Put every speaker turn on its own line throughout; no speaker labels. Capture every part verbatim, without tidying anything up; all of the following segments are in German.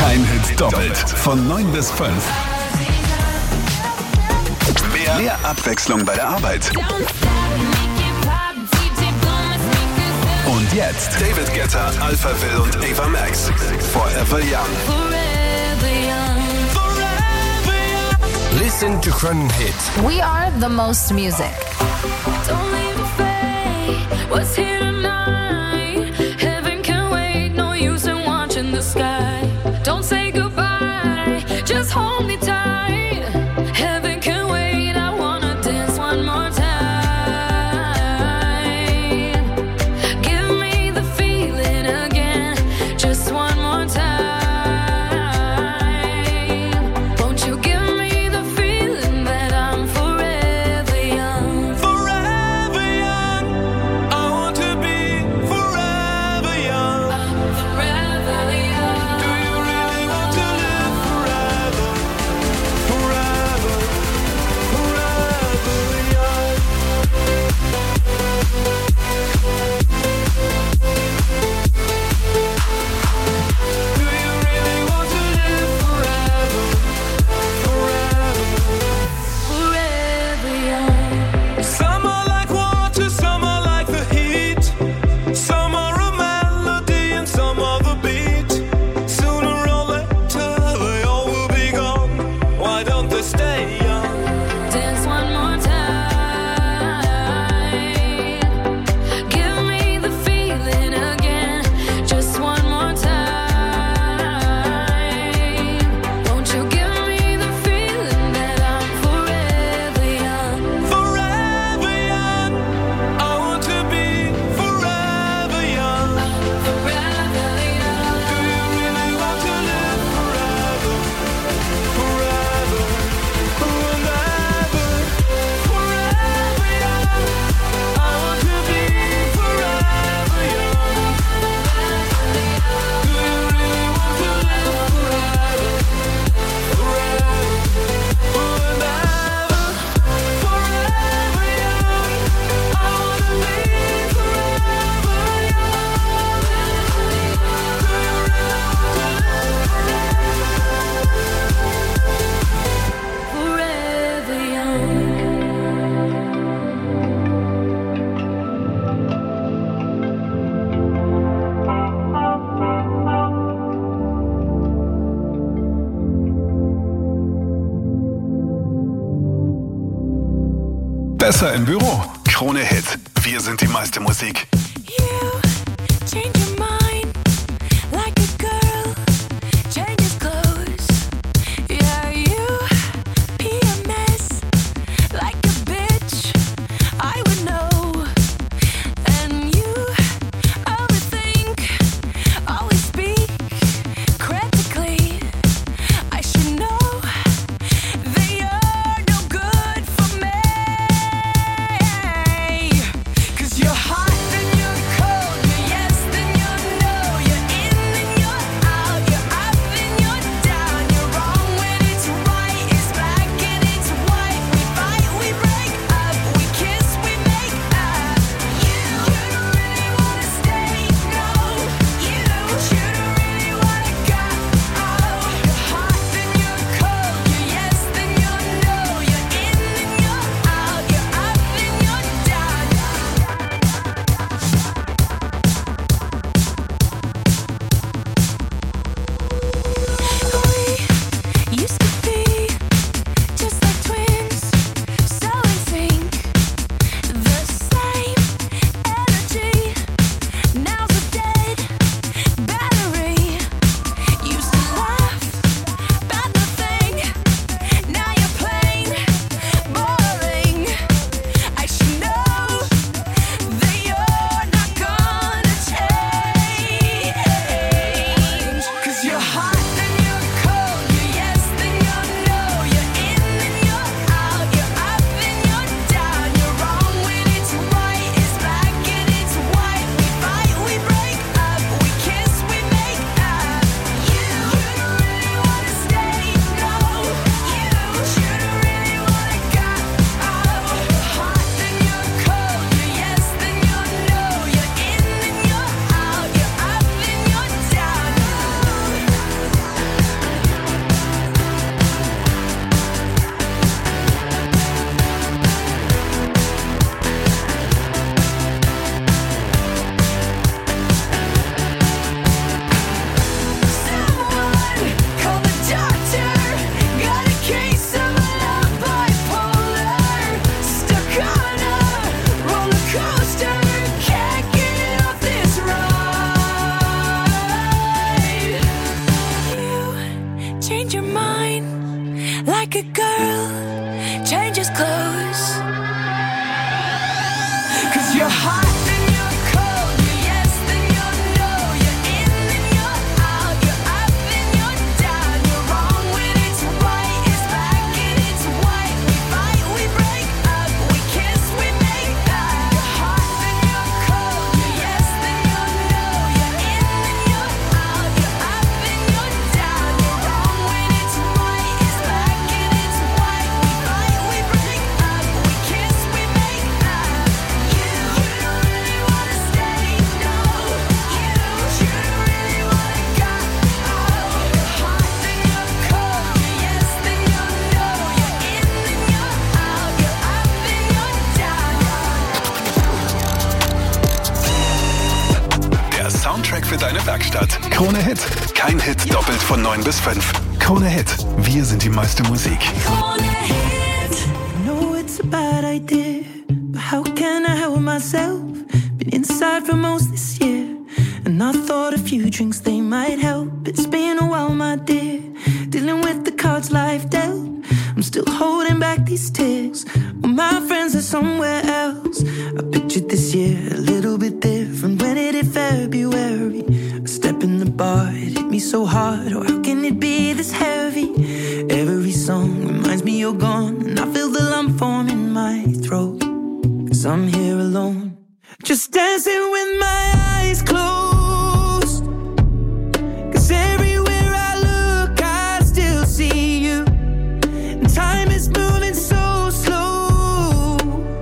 Kein Hit doppelt. Von neun bis fünf. Mehr, mehr Abwechslung bei der Arbeit. Und jetzt David Guetta, Alpha Will und Ava Max. Forever Young.
Listen to Cronin Hit.
We are the most music.
Don't leave a fate. What's here tonight? Heaven can wait. No use in watching the sky. Don't say goodbye. Just hold me tight. Heaven can wait. I wanna dance one more time. Give me the feeling again. Just one more time. Won't you give me the feeling that I'm forever young?
Forever young. I want to be forever young.
I'm forever young.
Do you really want to live forever? Forever, forever young. Do you really want to live forever? Forever.
Forever young.
Some are like water, some are like the heat. Some are a melody and some are the beat. Sooner or later they all will be gone. Why don't they stay young?
Dance one more time. Give me the feeling again. Just one more time. Won't you give me the feeling that I'm forever young?
Forever young. I want to be forever young.
Forever young.
Do you really want to live forever? Forever and ever. Forever young. I want to be forever young. Do you really want to live forever? Forever and ever. Forever young. I want to be forever young.
Forever young.
Besser im Büro. Krone Hit. Wir sind die meiste Musik.
You change your mind like a girl changes clothes. Yeah, you P M S like a bitch. I would know. And you overthink, always speak critically. I should know that you're no good for me. 'Cause you're hot, then you're cold, you're yes, then you're naked girl changes clothes. 'Cause you're hot and you're cold, you're yes then you're no, you're in and you're out, you're up and you're down, you're wrong when it's right, it's black and it's white. We fight, we break up, we kiss, we make up. You're hot and you're cold, you're yes then you're no, you're in and you're out, you're up and you're down, you're wrong when it's right, it's black and it's white. We fight, we break up, we kiss, we make up. You, you don't really wanna stay, no. You, you don't really wanna go. You're hot then you're cold, you're yes then you're no, you're in and you're out, you're up and you're down.
Der Soundtrack für deine Werkstatt. Krone Hit. Kein Hit doppelt von neun bis fünf. Krone Hit. Wir sind die meiste Musik.
Krone Hit.
I know it's a bad idea, but how can I help myself? Been inside for most this year, and I thought a few drinks they might help. It's been a while, my dear, dealing with the cards life dealt. I'm still holding back these tears, well, my friends are somewhere else. I pictured this year a little bit different when it hit February. A step in the bar, it hit me so hard, or how can it be this heavy? Every song reminds me you're gone, and I feel the lump form in my throat. 'Cause I'm here alone, just dancing with my eyes closed. 'Cause everywhere I look, I still see you. And time is moving so slow,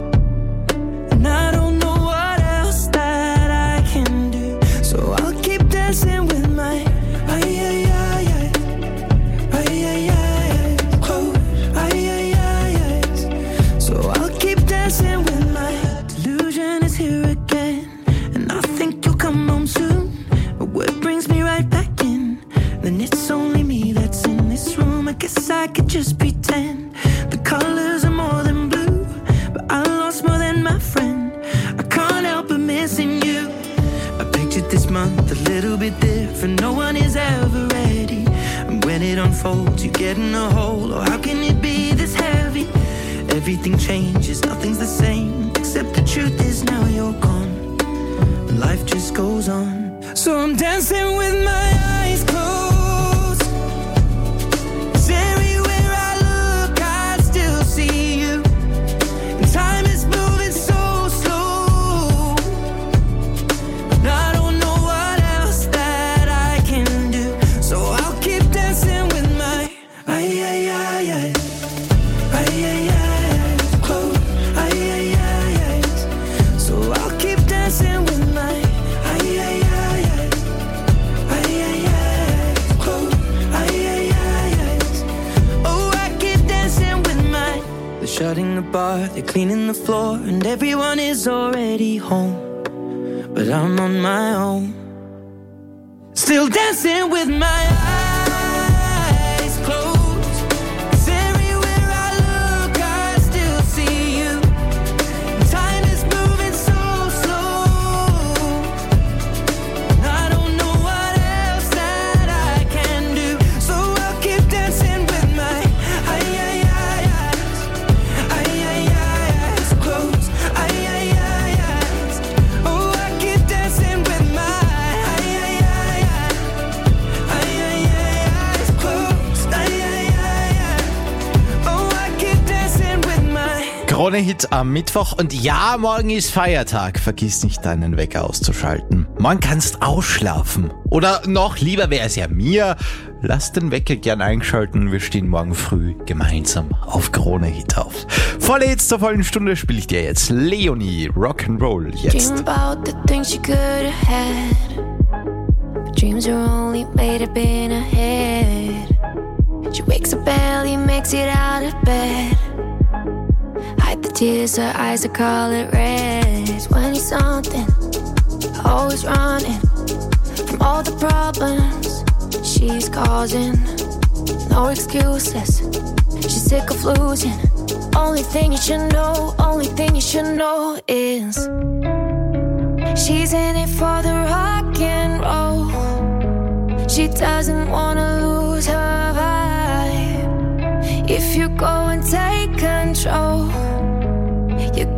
and I don't know what else that I can do. So I'll keep dancing with my ay, ay, ay, ay. Ay, ay, ay, ay. Close. Ay, ay, ay, ay. So I'll keep dancing with my delusion is here again, and I think you'll come home soon. But what brings me right back in? Then it's only me that's in this room. I guess I could just pretend the colors are more than blue, but I lost more than my friend. I can't help but missing you. I pictured this month a little bit different. No one is ever ready, and when it unfolds, you get in a hole. Or how can it be this heavy? Everything changes, nothing's the same, except the truth is now you're gone, and life just goes on. So I'm dancing with my eyes closed. 'Cause everywhere I look, I still see you. And time is moving so slow, and I don't know what else that I can do. So I'll keep dancing with my ay, ay, ay, ay. Ay, ay, ay, close. Ay, ay, ay, ay. So I'll keep dancing with my ay, ay, ay, ay. Ay, ay, ay, close. Ay, ay, ay, ay. Oh, I keep dancing with my. They're shutting the bar, they're cleaning the floor, and everyone is already home. But I'm on my own, still dancing with my eyes closed. 'Cause everywhere I look, I still see you. Time is moving so slow, and I don't know what else that I can do. So I'll keep dancing with my ay, ay, ay, eyes. Ay, ay, ay, eyes closed. Ay, ay, ay, eyes. Oh, I keep dancing with my ay, ay, ay, ay. Ay, ay, ay, eyes closed. Ay, ay, ay, ay. Oh, I keep dancing with my.
Krone Hit am Mittwoch, und ja, morgen ist Feiertag. Vergiss nicht, deinen Wecker auszuschalten. Morgen kannst ausschlafen. Oder noch lieber wäre es ja mir, lass den Wecker gern einschalten. Wir stehen morgen früh gemeinsam auf Krone Hit auf. Volle Hits zur vollen Stunde spiele ich dir jetzt. Leonie, Rock'n'Roll jetzt.
Dream about the things you could have had, but dreams are only made up in her head. She wakes up early, makes it out of bed, hide the tears, her eyes are color red. twenty something, always running from all the problems she's causing. No excuses, she's sick of losing. Only thing you should know, only thing you should know is she's in it for the rock and roll. She doesn't wanna lose her vibe. If you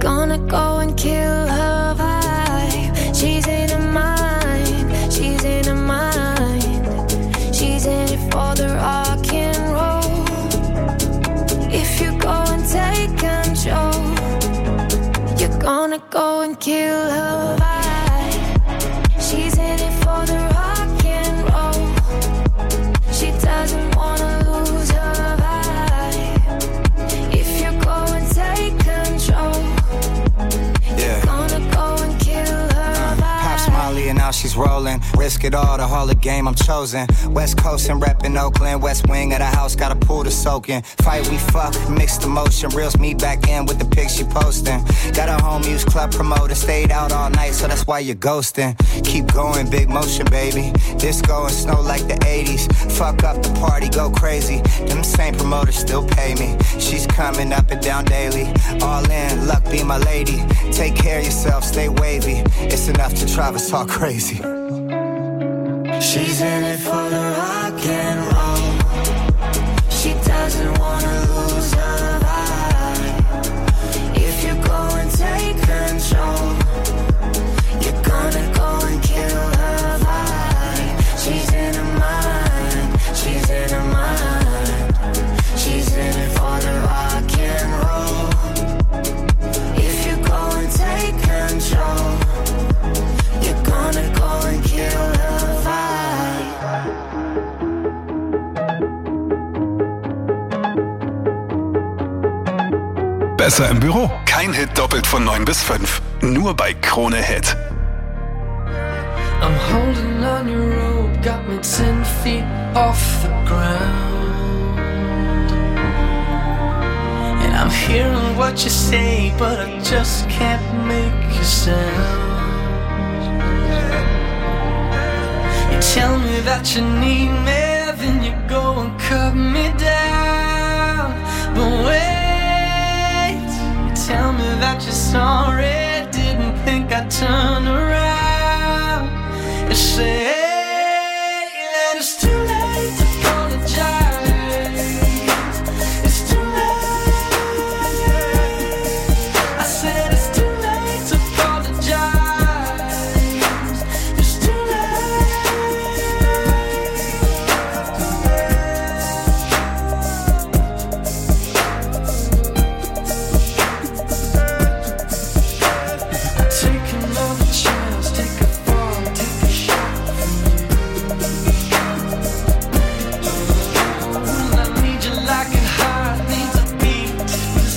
gonna go and kill her vibe. She's in her mind, she's in her mind. She's in it for the rock and roll. If you go and take control, you're gonna go and kill her vibe. She's in it for the rock and roll. She doesn't wanna lose her vibe. If you go and take control,
yeah.
You're gonna go and kill her vibe.
Pops Molly and now she's rolling. Risk it all, the whole of game I'm chosen. West Coast and reppin' Oakland. West wing of the house, got a pool to soak in. Fight we fuck, mixed emotion. Reels me back in with the pics she posting. Got a home use club promoter. Stayed out all night, so that's why you're ghosting. Keep going, big motion, baby. Disco and snow like the eighties. Fuck up the party, go crazy. Them same promoters still pay me. She's coming up and down daily. All in, luck be my lady. Take care of yourself, stay wavy. It's enough to drive us all crazy.
She's in it for the rock and roll. She doesn't wanna lose her vibe. If you go and take control, you're gonna go and kill her vibe. She's in her mind, she's in her mind. She's in it for the rock and roll. If you go and take control, you're gonna go and kill her vibe.
Besser im Büro. Kein Hit doppelt von neun bis fünf. Nur bei Krone Hit.
I'm holding on your rope, got me ten feet off the ground. And I'm hearing what you say, but I just can't make a sound. You tell me that you need me, then you go and cut me down. But wait, you tell me that you're sorry, didn't think I'd turn around. You say that it's too late to apologize. It's too late. I said it's too late to apologize. It's too take another chance, take a fall, take a shot from you. I need you like a heart needs a beat.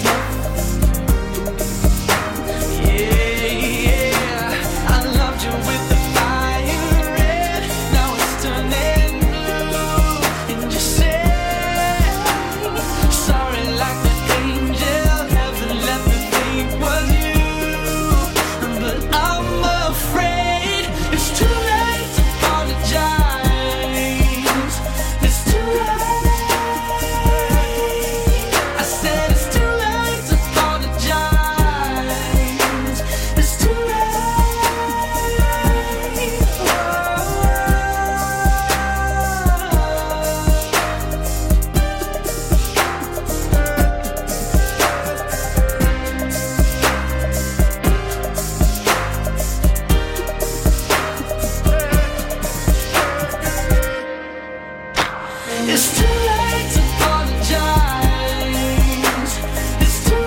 Yeah, yeah. I loved you with the fire red. Now it's turning blue. And you say sorry like the angel. Heaven let me think was you. But I'm afraid it's too late to apologize. It's too late. I said it's too late to apologize. It's too late. It's too late to apologize. It's too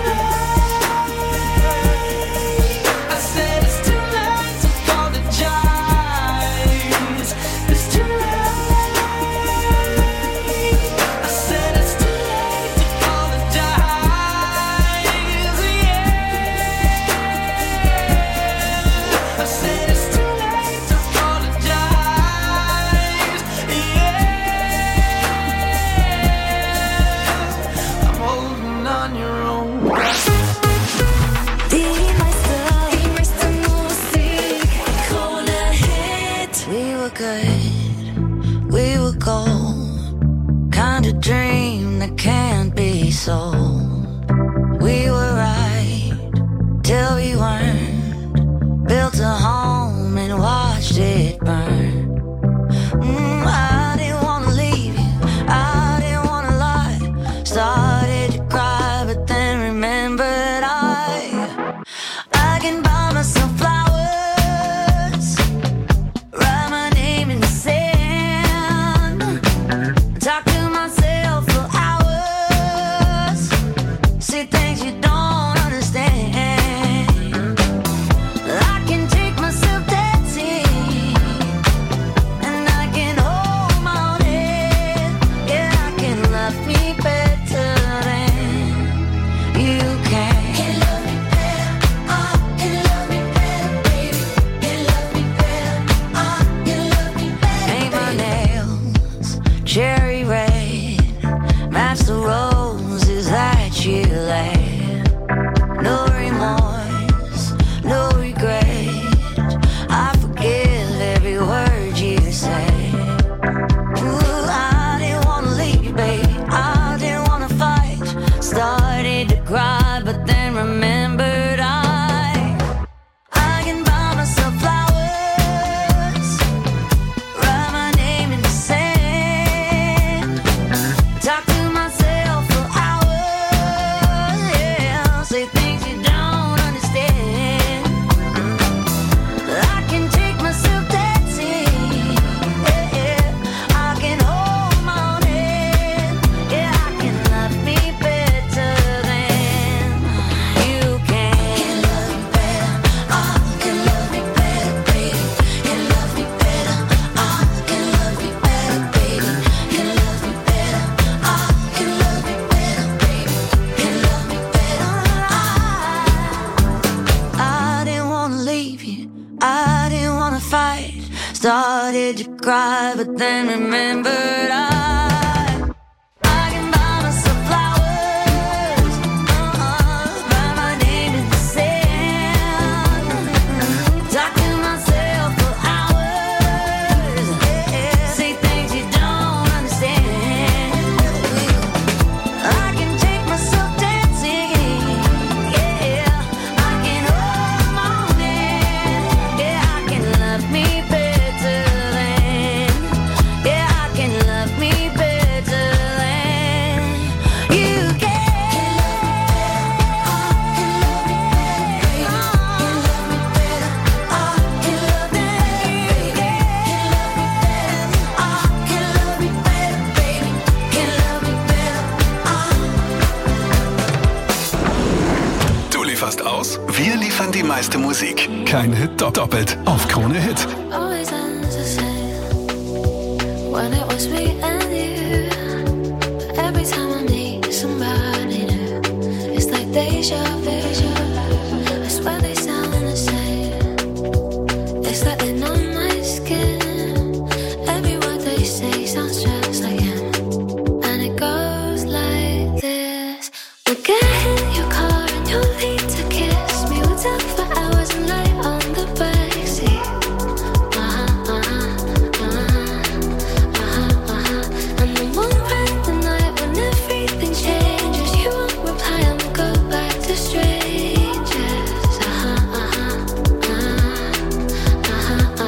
late. I said it's too late to apologize. It's too late. I said it's too late to apologize. Yeah. I said it's too late to apologize. Yeah.
cherry red, match the roses that you laid. No remorse, no regret. I forgive every word you say. Ooh, I didn't wanna leave you, babe. I didn't wanna fight. Started to cry, but then remembered I I can buy myself flowers, write my name in the sand, talk to myself for hours, yeah, say things you don't understand. I can take myself dancing, yeah, yeah. I can hold my own hand, yeah, I can love me better than you can. Can love me better, oh, can love me better, baby. Can love me better, oh, can love me better, baby. Can love me better, oh, can love me better, baby. Can love me better, I I didn't wanna leave you, I didn't wanna fight. Started to cry, but then remembered I I can buy myself flowers, uh-uh, write my name in the sand, talk to myself for hours, yeah, say things you don't understand. I can take myself dancing, yeah, I can hold my own hand, yeah, I can love me better than, yeah, I can love me better than you can.
Du lieferst aus, wir liefern die meiste Musik. Kein Hit doppelt auf Krone Hit.
Always ends the same when it was me and you. But every time I meet somebody new, it's like deja vu. I swear they sound the same. It's like they know my skin. Every word they say sounds just like him, and it goes like this. We'll get in your car and you'll need to kiss me. We'll talk for hours and lay on the backseat. Uh-huh, uh-huh, uh-huh, uh-huh, uh-huh. And then we'll ride the night when everything changes. You won't reply and we'll go back to strangers. Uh-huh, uh-huh, uh-huh, uh-huh,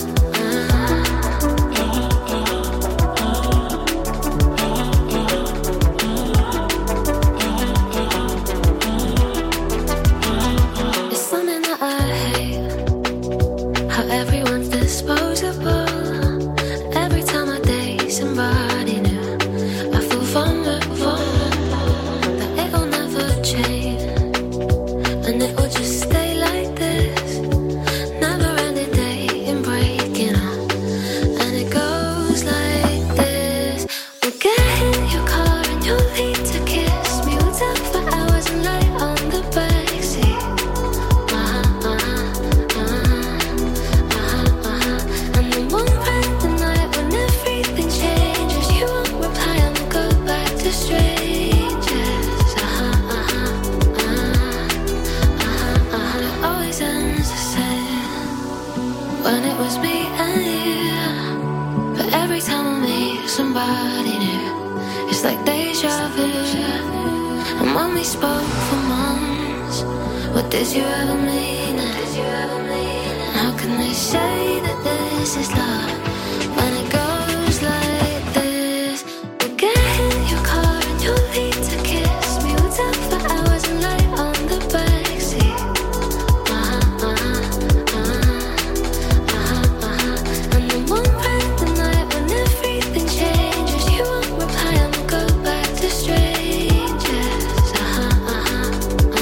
uh-huh. It's something that I hate, how everyone's disposable. Every time I date somebody new, I feel vulnerable, that it'll never change, and it will just stay like this. Never ending dating, breaking up, and it goes like this. We'll get in your car and you'll need to kiss me. We'll talk for hours and lay on the backseat. Uh-huh, uh-huh, uh-huh, uh-huh, uh-huh. And then we'll ride the night when everything changes. You won't reply and we'll go back to strangers. Uh-huh, uh-huh, uh-huh, uh-huh, uh-huh. It always ends the same when it was me and you. But every time I meet somebody new, it's like deja vu. And when we spoke for months, what did you ever mean it? And how can they say that this is love when it goes like this? We'll get in your car and you'll need to kiss me. We'll talk for hours and lay on the backseat. Uh-huh, uh-huh, uh-huh, uh-huh, uh-huh. And then we'll ride the night when everything changes. You won't reply and we'll go back to strangers. Uh-huh, uh-huh,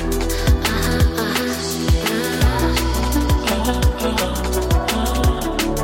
uh-huh, uh-huh, uh-huh.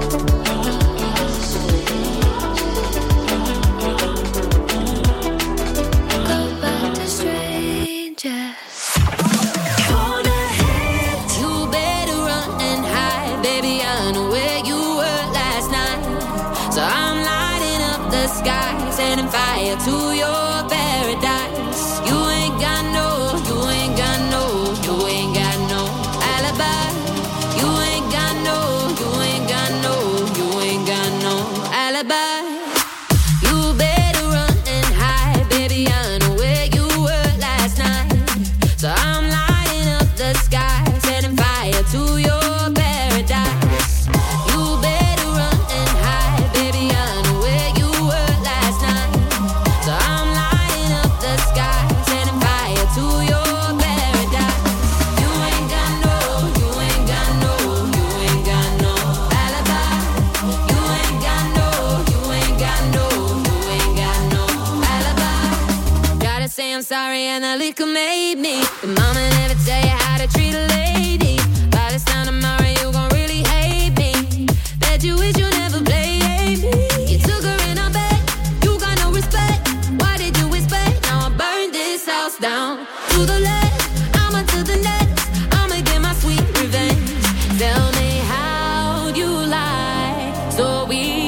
sky, setting fire to your paradise. You ain't got no, you ain't got no, you ain't got no alibi. You ain't got no, you ain't got no, you ain't got no alibi. You better run and hide, baby, I know where you were last night. So I'm lighting up the sky, setting fire to your paradise. You better run and hide, baby, I know where you were last night. So I'm lighting up the sky, setting fire to your paradise. You ain't got no, you ain't got no, you ain't got no alibi. You ain't got no, you ain't got no, you ain't got no alibi. Gotta say I'm sorry and the liquor made me. The mama never tell you how to treat a lady. By this time tomorrow you gon' really hate me. Bet you wish you never played me. You took her in her bed, you got no respect. Why did you expect? Now I burn this house down to the left, I'ma to the next. I'ma get my sweet revenge. Tell me how you lie so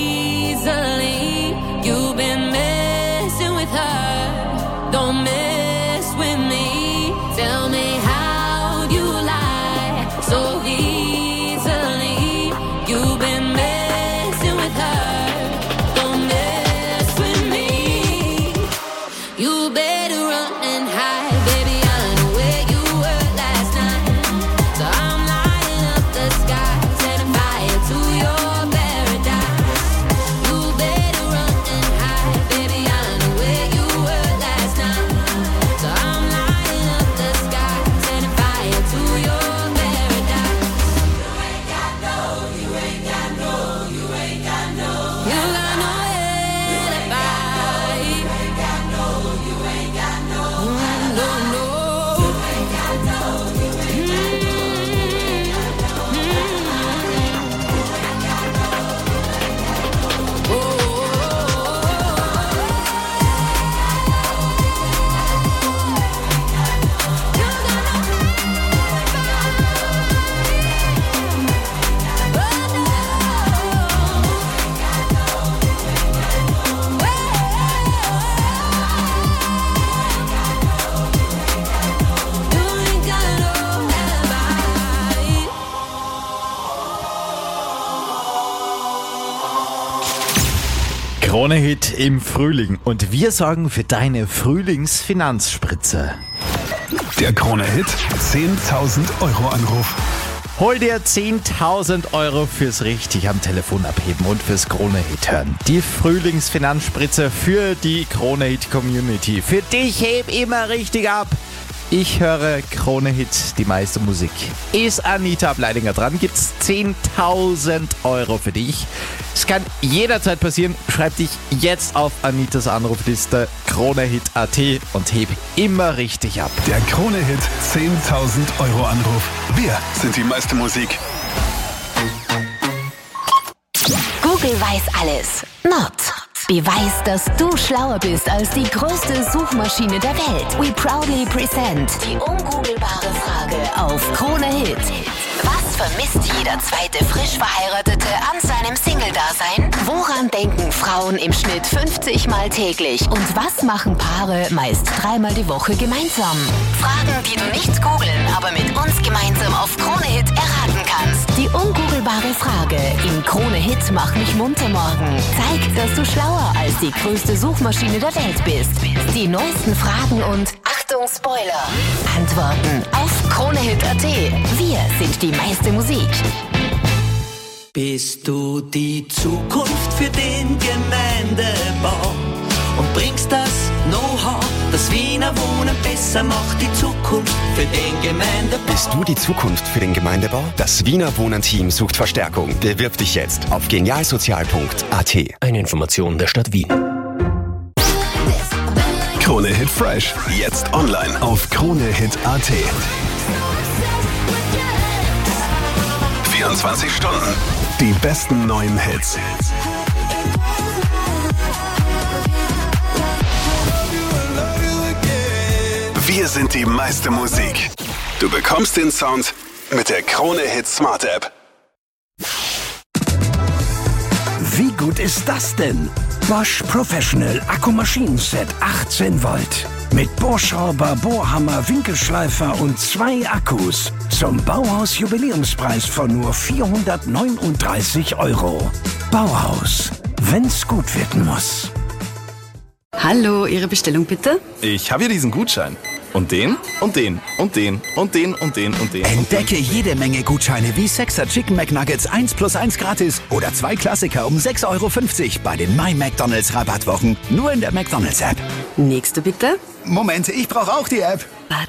easily. You've been messing with her, don't mess with me. Tell me how you lie so easily. You've been messing with her, don't mess with me. You better run and hide, baby, I know where you were last night. So I'm lighting up the sky, setting fire to your paradise. You better run and hide, baby, I know where you were last night. So I'm lighting up the sky, setting fire to your paradise. You ain't got no, you ain't got no, you ain't got no. You got no alibi. You ain't got no, you ain't got no. No, no. You ain't got no, you ain't got no. Oh.
Krone-Hit im Frühling. Und wir sorgen für deine Frühlingsfinanzspritze.
Der Krone-Hit zehntausend Euro Anruf.
Hol dir zehntausend Euro fürs richtig am Telefon abheben und fürs Krone-Hit hören. Die Frühlingsfinanzspritze für die Krone-Hit-Community. Für dich heb immer richtig ab. Ich höre Krone-Hit, die meiste Musik. Ist Anita Bleidinger dran, gibt's zehntausend Euro für dich. Es kann jederzeit passieren. Schreib dich jetzt auf Anitas Anrufliste Krone-Hit punkt at und heb immer richtig ab.
Der Krone-Hit zehntausend Euro Anruf. Wir sind die meiste Musik.
Google weiß alles. Not. Beweis, dass du schlauer bist als die größte Suchmaschine der Welt. We proudly present die ungoogelbare Frage auf Krone Hit. Was vermisst jeder zweite frisch Verheiratete an seinem Single-Dasein? Woran denken Frauen im Schnitt fünfzig Mal täglich? Und was machen Paare meist dreimal die Woche gemeinsam? Fragen, die du nicht googeln, aber mit uns gemeinsam auf Krone Hit erraten kannst. Die ungoogelbare Frage im Krone Hit Mach mich munter morgen. Zeig, dass du schlauer als die größte Suchmaschine der Welt bist. Die neuesten Fragen und Achtung Spoiler. Antworten auf Krone Hit punkt at. Wir sind die meiste Musik.
Bist du die Zukunft für den Gemeindebau und bringst das Know-how, das Wiener Wohnen besser macht, die Zukunft für den Gemeindebau.
Bist du die Zukunft für den Gemeindebau? Das Wiener Wohnen-Team sucht Verstärkung. Bewirb dich jetzt auf genialsozial punkt at. Eine Information der Stadt Wien.
Krone Hit Fresh. Jetzt online auf kronehit punkt at. vierundzwanzig Stunden. Die besten neuen Hits. Wir sind die meiste Musik. Du bekommst den Sound mit der Krone Hit Smart App.
Wie gut ist das denn? Bosch Professional Akkumaschinenset achtzehn Volt. Mit Bohrschrauber, Bohrhammer, Winkelschleifer und zwei Akkus. Zum Bauhaus-Jubiläumspreis von nur vierhundertneununddreißig Euro. Bauhaus. Wenn's gut werden muss.
Hallo, Ihre Bestellung bitte?
Ich habe hier diesen Gutschein. Und den, und den, und den, und den, und den, und den.
Entdecke jede Menge Gutscheine wie sechser Chicken McNuggets eins plus eins gratis oder zwei Klassiker um sechs Euro fünfzig bei den My McDonald's Rabattwochen. Nur in der McDonald's App.
Nächste bitte.
Moment, ich brauche auch die App.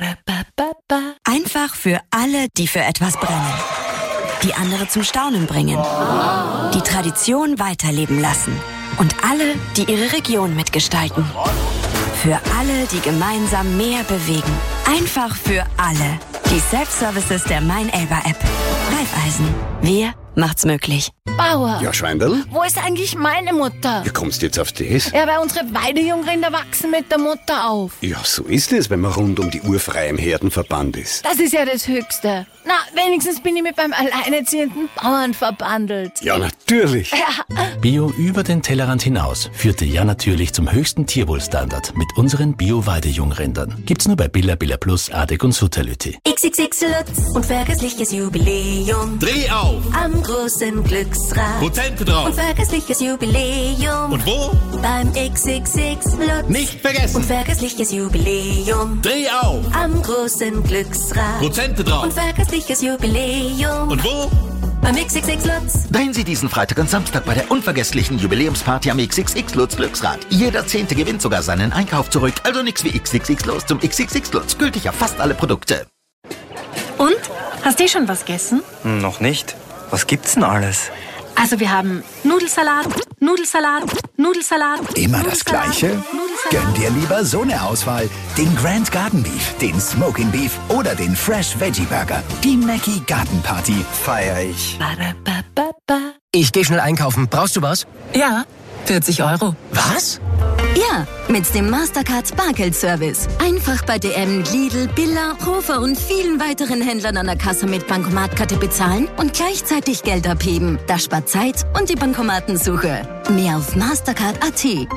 Einfach für alle, die für etwas brennen. Die andere zum Staunen bringen. Die Tradition weiterleben lassen. Und alle, die ihre Region mitgestalten. Für alle, die gemeinsam mehr bewegen. Einfach für alle. Die Self-Services der Mein Elba App. Raiffeisen. Wir macht's möglich.
Bauer.
Ja, Schweindl?
Wo ist eigentlich meine Mutter?
Wie kommst du jetzt auf das?
Ja, weil unsere Weidejungrinder wachsen mit der Mutter auf.
Ja, so ist es, wenn man rund um die Uhr frei im Herdenverband ist.
Das ist ja das Höchste. Na, wenigstens bin ich mit meinem alleinerziehenden Bauern verbandelt.
Ja, natürlich.
Ja.
Bio über den Tellerrand hinaus führte ja natürlich zum höchsten Tierwohlstandard mit unseren Bio-Weidejungrindern. Gibt's nur bei Billa, Billa Plus, Adek und Sutterlütti.
X X X Lutz und vergessliches Jubiläum.
Dreh auf!
Am großen Glücksrad.
Prozente drauf!
Und vergessliches Jubiläum.
Und wo?
Beim X X X Lutz.
Nicht vergessen!
Und vergessliches Jubiläum.
Dreh auf!
Am großen Glücksrad.
Prozente drauf!
Und vergessliches Jubiläum.
Und wo?
Beim X X X Lutz.
Drehen Sie diesen Freitag und Samstag bei der unvergesslichen Jubiläumsparty am X X X Lutz Glücksrad. Jeder Zehnte gewinnt sogar seinen Einkauf zurück. Also nix wie X X X Lutz zum X X X Lutz. Gültig auf fast alle Produkte.
Und? Hast du schon was gegessen?
Noch nicht. Was gibt's denn alles?
Also wir haben Nudelsalat, Nudelsalat, Nudelsalat.
Immer das Gleiche? Gönn dir lieber so eine Auswahl. Den Grand Garden Beef, den Smoking Beef oder den Fresh Veggie Burger. Die Mackie Garden Party feier ich.
Ich geh schnell einkaufen. Brauchst du was?
Ja, vierzig Euro.
Was?
Ja, mit dem Mastercard Bargeld-Service. Einfach bei D M, Lidl, Billa, Hofer und vielen weiteren Händlern an der Kasse mit Bankomatkarte bezahlen und gleichzeitig Geld abheben. Das spart Zeit und die Bankomatensuche. Mehr auf Mastercard Punkt A T.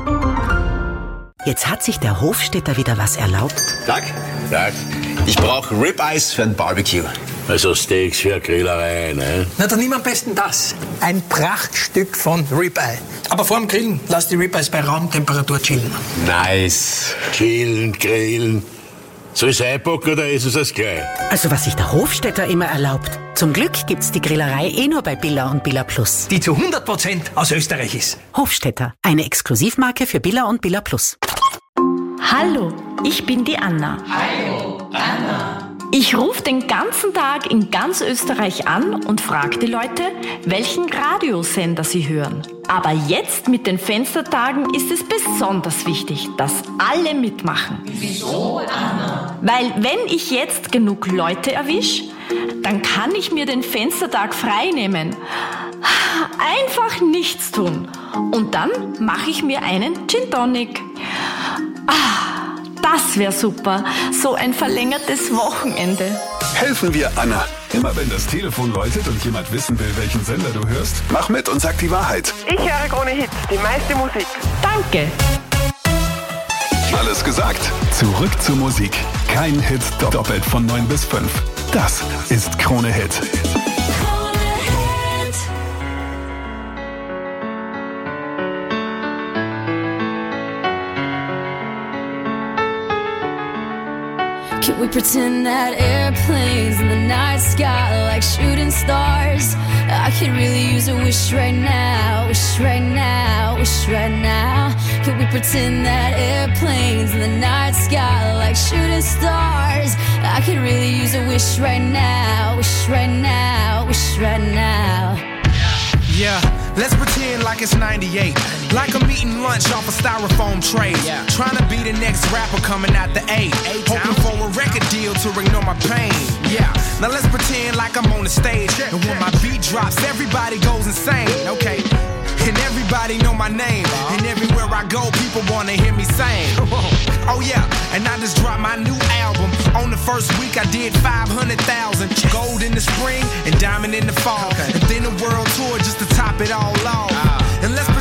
Jetzt hat sich der Hofstädter wieder was erlaubt.
Tag. Tag. Ich brauche Ribeyes für ein Barbecue. Also Steaks für eine Grillerei, ne?
Na, dann nimm am besten das. Ein Prachtstück von Ribeye. Aber vor dem Grillen lass die Ribeyes bei Raumtemperatur chillen.
Nice. Chillen, grillen. Soll ich's einpacken oder ist es das gleich?
Also was sich der Hofstädter immer erlaubt. Zum Glück gibt's die Grillerei eh nur bei Billa und Billa Plus.
Die zu hundert Prozent aus Österreich ist.
Hofstädter, eine Exklusivmarke für Billa und Billa Plus.
Hallo, ich bin die Anna.
Hallo, Anna.
Ich rufe den ganzen Tag in ganz Österreich an und frage die Leute, welchen Radiosender sie hören. Aber jetzt mit den Fenstertagen ist es besonders wichtig, dass alle mitmachen.
Wieso, Anna?
Weil wenn ich jetzt genug Leute erwische, dann kann ich mir den Fenstertag frei nehmen. Einfach nichts tun. Und dann mache ich mir einen Gin Tonic. Ah, das wäre super. So ein verlängertes Wochenende.
Helfen wir Anna. Immer wenn das Telefon läutet und jemand wissen will, welchen Sender du hörst, mach mit und sag die Wahrheit.
Ich höre Krone Hit, die meiste Musik.
Danke.
Alles gesagt. Zurück zur Musik. Kein Hit doppelt von neun bis fünf. Das ist Krone Hit.
Can we pretend that airplanes in the night sky like shooting stars? I could really use a wish right now, wish right now, wish right now. Can we pretend that airplanes in the night sky like shooting stars? I could really use a wish right now, wish right now, wish right now.
Yeah, let's pretend like it's ninety-eight. Like I'm eating lunch off a styrofoam tray. Yeah. Trying to be the next rapper coming out the eight. Hoping for a record deal to ignore my pain. Yeah, now let's pretend like I'm on the stage. And when my beat drops, everybody goes insane. Okay, and everybody know my name. And everywhere I go, people wanna hear me sing. Oh yeah, and I just dropped my new album. On the first week I did five hundred thousand. Gold in the spring and diamond in the fall. And then a world tour just to top it all off. And let's pretend like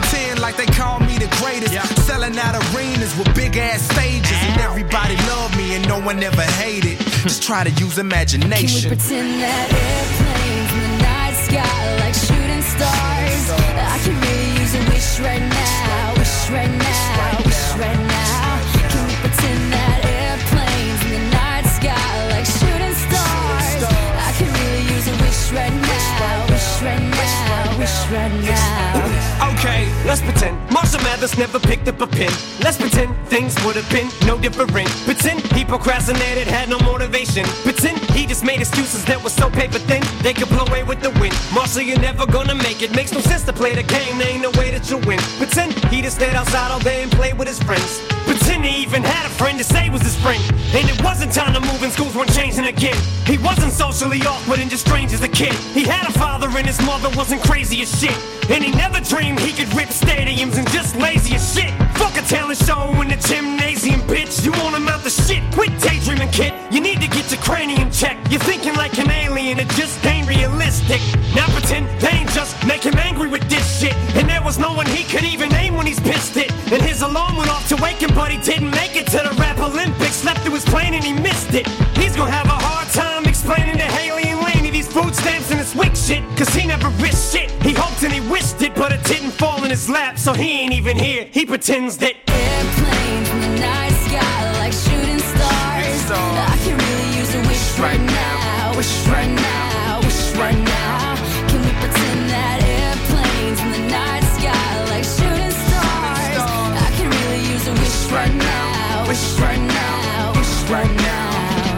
like they call me the greatest. Yeah. Selling out arenas with big ass stages. And everybody loved me and no one ever hated. Just try to use imagination.
Can we pretend that airplanes in the night sky like shooting stars? I can really use a wish right now. Wish right now. Wish right now. Can we pretend that airplanes in the night sky like shooting stars? I can really use a wish right now. Wish right now. Wish right now.
Okay, let's pretend Marshall Mathers never picked up a pen. Let's pretend things would have been no different. Pretend he procrastinated, had no motivation. Pretend he just made excuses that were so paper thin they could blow away with the wind. Marshall, you're never gonna make it. Makes no sense to play the game, there ain't no way that you win. Pretend he just stayed outside all day and played with his friends. Pretend he even had a friend to say was his friend. And it wasn't time to move and schools weren't changing again. He wasn't socially awkward and just strange as a kid. He had a father and his mother wasn't crazy as shit. And he never dreamed he could rip stadiums and just lazy as shit. Fuck a talent show in the gymnasium, bitch. You won't amount to shit. Quit daydreaming, kid. You need to get your cranium checked. You're thinking like an alien, it just ain't realistic. Now pretend they ain't just make him angry with this shit. And there was no one he could even name when he's pissed it. And his alarm went off to wake him, but he didn't make it to the rap Olympics. Slept through his plane and he missed it. He's gonna have a hard time explaining to Haley and Laney these food stamps and his wick shit. Cause he never risked shit. He hoped and he wished it, but it didn't fall in his lap. So he ain't even here. He pretends that
airplanes in the night sky like shooting stars. I can really use a wish right now. Wish right now. Wish right now. Can we pretend that airplanes in the night sky like shooting stars? I can really use a wish right now. Wish right now. Wish right now.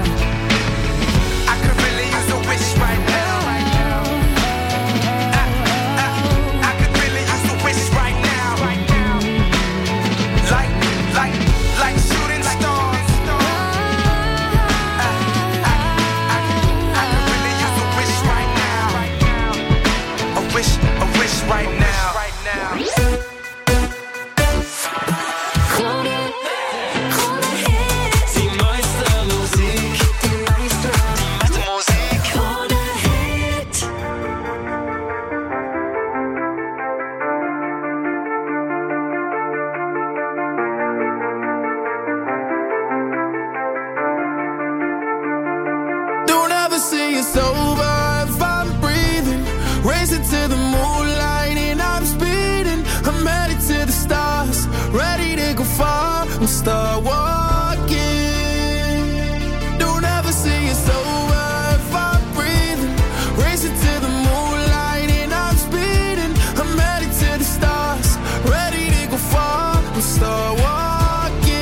I could really use a wish right now. Right now, right now.
Don't ever say it's over if I'm breathing, racing to the moonlight. I'm headed to the stars, ready to go far and start walking. Don't ever say it's over if I'm breathing, racing to the moonlight and I'm speeding. I'm headed to the stars, ready to go far and start walking.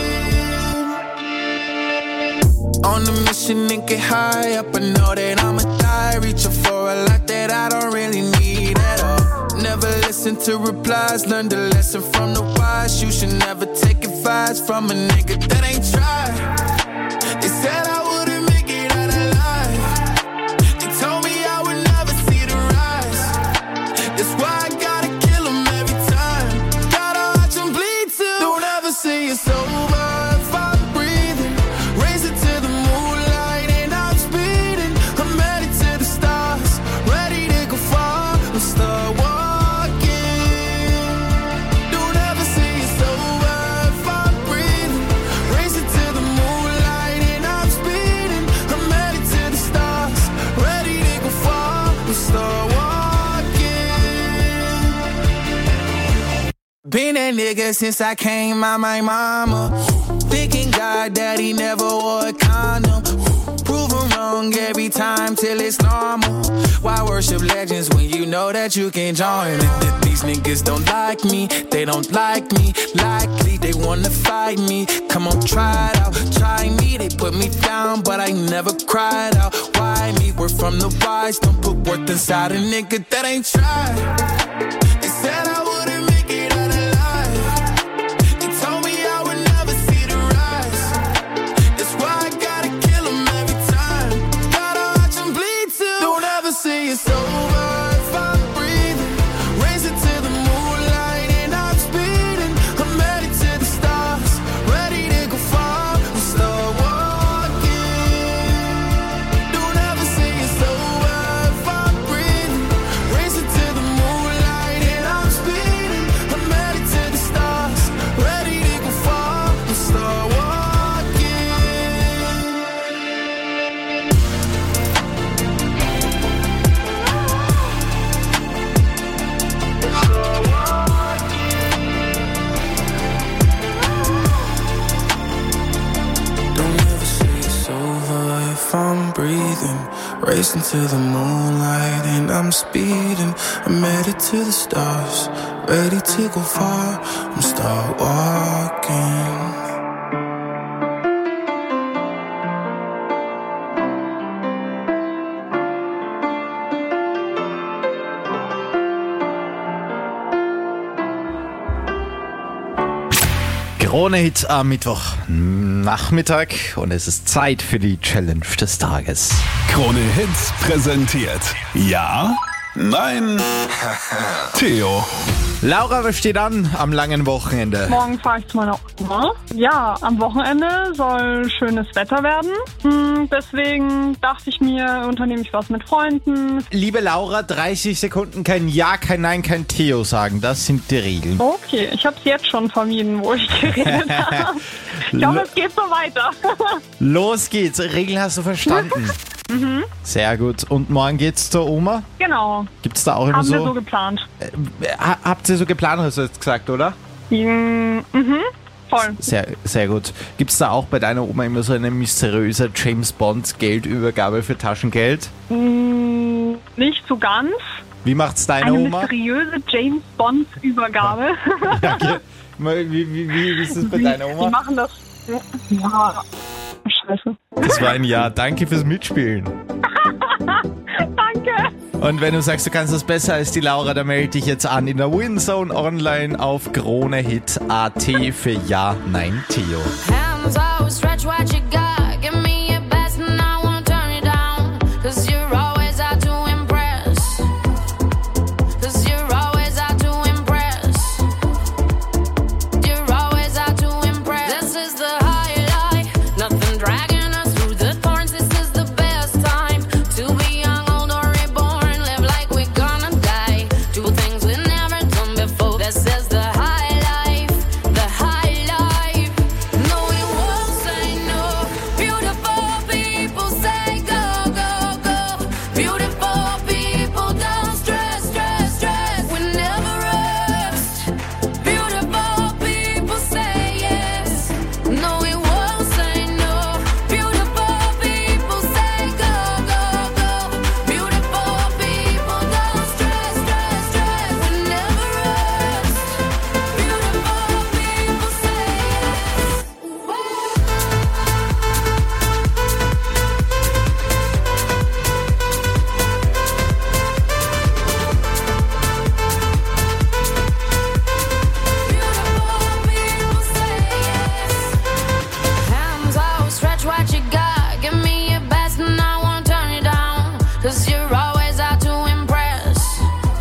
On a mission and get high up, I know that I'ma die, reaching for a lot that I don't really need at all. Never listen to replies, learn the lesson from the wise. You should never take advice from a nigga that ain't tried. They said I wouldn't make it out alive. They told me I would never see the rise. That's why I gotta kill them every time. Gotta watch them bleed too. Don't ever say it's over if I'm breathing, racing to the moonlight and I'm speeding. I'm headed to the stars, ready to go far and start walking. Been that nigga since I came out my mama. Thinking God that he never wore a condom. Proven wrong every time till it's normal. Why worship legends when you know that you can join? These niggas don't like me, they don't like me. Likely they wanna fight me. Come on, try it out, try me. They put me down, but I never cried out. Why me? We're from the wise, don't put worth inside a nigga that ain't tried. They said I wouldn't make it out alive. They told me I would never see the rise. That's why I gotta kill them every time. Gotta watch them bleed too. Don't ever say it's over if I'm breathing, racing to the moonlight and I'm speeding. I'm headed to the stars, ready to go far and start walking. Don't ever say it's over if I'm breathing, racing to the moonlight racing to the moonlight and I'm speeding. I'm headed to the stars, ready to go far. I'm start walking.
Krone-Hit am Mittwochnachmittag und es ist Zeit für die Challenge des Tages.
Krone-Hits präsentiert. Ja? Nein? Theo.
Laura, was steht an am langen Wochenende?
Morgen fahre ich zu meiner Oma. Ja, am Wochenende soll schönes Wetter werden. Hm, deswegen dachte ich mir, unternehme ich was mit Freunden.
Liebe Laura, dreißig Sekunden kein Ja, kein Nein, kein Theo sagen. Das sind die Regeln.
Okay, ich habe es jetzt schon vermieden, wo ich geredet habe. Ich glaube, es geht so weiter.
Los geht's. Regeln hast du verstanden.
Mhm.
Sehr gut. Und morgen geht's zur Oma?
Genau.
Gibt's da auch immer
Haben
so?
wir so geplant.
Äh, habt ihr so geplant, hast du jetzt gesagt, oder?
Mhm. Voll.
Sehr, sehr gut. Gibt's da auch bei deiner Oma immer so eine mysteriöse James Bond Geldübergabe für Taschengeld?
Mhm, nicht so ganz.
Wie macht's deine
eine
Oma?
Eine mysteriöse James Bond Übergabe.
Ja, okay. wie, wie, wie, wie ist das bei
wie,
deiner Oma?
Die machen das. Ja. Scheiße.
Das war ein Ja. Danke fürs Mitspielen.
Danke.
Und wenn du sagst, du kannst das besser als die Laura, dann melde dich jetzt an in der Winzone online auf Kronehit Punkt at für Ja, Nein, Theo.
Hands out, stretch what you got. Give me your best and I won't turn you down. Cause you're always out to impress. Cause you're always out to impress. You're always out to impress. This is the highlight. Nothing dragging us through the thorns. This is the best time to be young, old or reborn. Live like we're gonna die. Do things we've never done before. This is the high life. The high life. No, we won't say no. Beautiful people say go, go, go. Beautiful people don't stress, stress, stress. We never rest. Beautiful people say yes. No, we won't say no. Beautiful people say go, go, go. Beautiful people don't stress, stress, stress. We never rest. Beautiful people say yes. Hands out, stretch what you got. Give me your best and I won't turn you down. Cause you're always out to impress.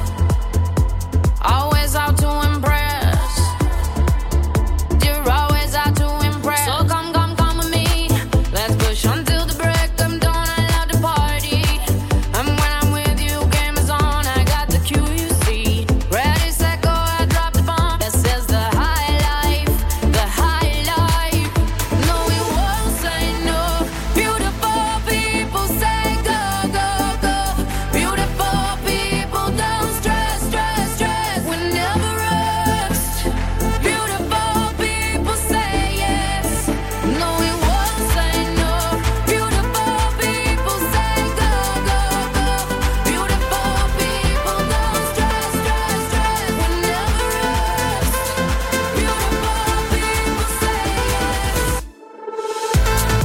Always out to impress. You're always out to impress. So come, come, come with me. Let's push until the break of dawn. I love to party. And when I'm with you, game is on. I got the cue, you see. Ready, set, go, I drop the bomb. This is the high life. The high life. No, we won't say no. Beautiful people say go, go, go. Beautiful people don't stress, stress, stress. We never rest. Beautiful people say yes. No, we won't say no. Beautiful people say go, go, go. Beautiful people don't stress, stress, stress. We never rest. Beautiful people say yes.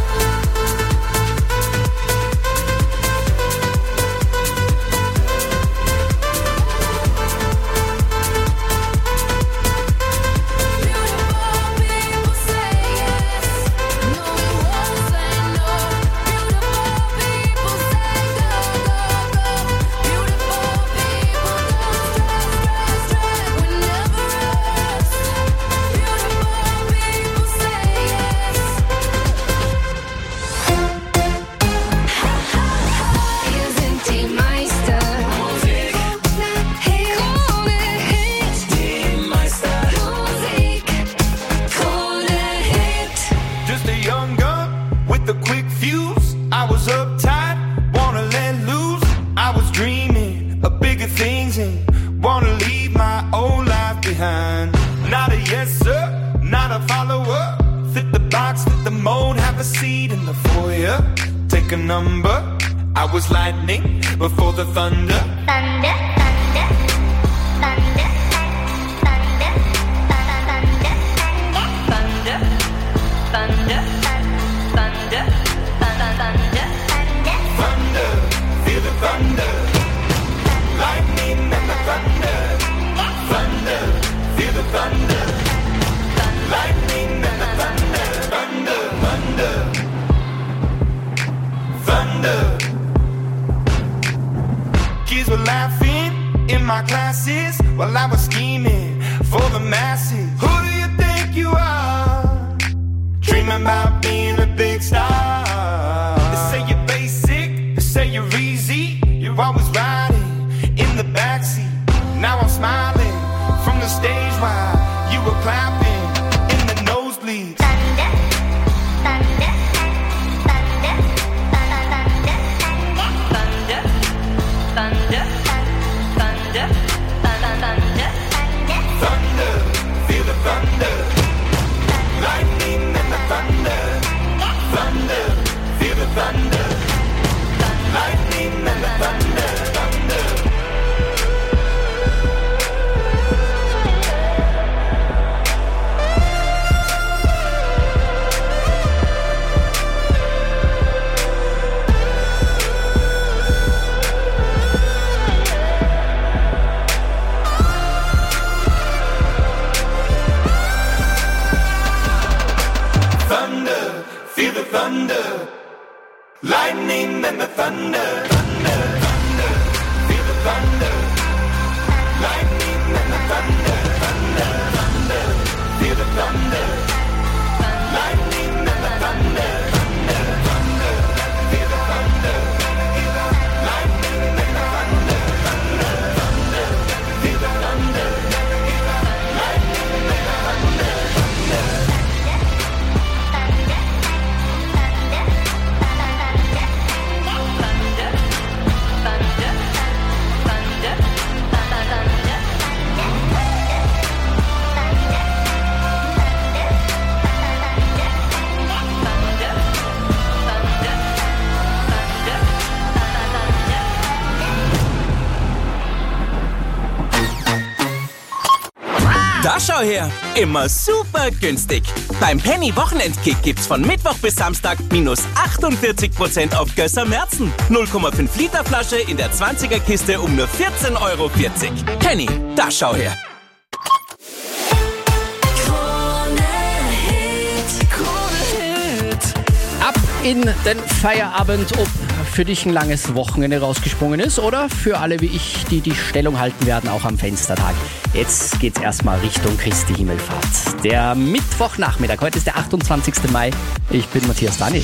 Wir sind die Meister. Musik. Krone Hit. Die Meister. Musik. Krone Hit.
Just a young gun with a quick fuse. I was uptight, wanna let loose. I was dreaming of bigger things and wanna leave my old life behind. Not a yes sir, not a follower. Fit the box, fit the mold, have a seat in the foyer. Take a number,
I was lightning before the thunder.
Thunder, thunder, thunder, thunder, thunder, thunder, thunder, thunder, thunder,
Thunder, feel the thunder. Lightning and the thunder. Thunder, feel the thunder. Lightning and the thunder. Thunder, thunder. Thunder. Kids were laughing in my classes while I was scheming for the masses. Who do you think you are? Dreaming about being a big star. They say you're basic, they say you're easy. You're always riding in the backseat. Now I'm smiling from the stage while you were clapping in the nosebleeds.
thunder, thunder, thunder, thunder, thunder, thunder, thunder, thunder,
Thunder, feel the thunder. Lightning and the thunder. Thunder, feel the thunder. Lightning and the thunder. Thunder. Thunder, feel the thunder. Lightning and the thunder. Thunder, thunder, feel the thunder. Lightning and the thunder. Thunder, thunder, feel the thunder. Lightning and the thunder. Thunder, thunder, feel the thunder. Lightning and the thunder. Thunder, thunder, feel the thunder. Lightning and the thunder.
Da schau her, immer super günstig. Beim Penny Wochenendkick gibt's von Mittwoch bis Samstag minus achtundvierzig Prozent auf Gösser Märzen. null Komma fünf Liter Flasche in der zwanziger Kiste um nur vierzehn Euro vierzig. Penny, da schau her.
Ab in den Feierabend, ob für dich ein langes Wochenende rausgesprungen ist oder für alle wie ich, die die Stellung halten werden, auch am Fenstertag. Jetzt geht's erstmal Richtung Christi Himmelfahrt. Der Mittwochnachmittag, heute ist der achtundzwanzigster Mai. Ich bin Matthias Daniel.